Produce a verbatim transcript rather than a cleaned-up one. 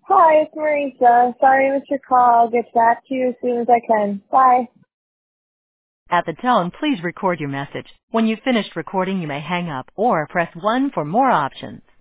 Hi, it's Marisa. Sorry I missed your call. I'll get back to you as soon as I can. Bye. At the tone, please record your message. When you've finished recording, you may hang up or press one for more options.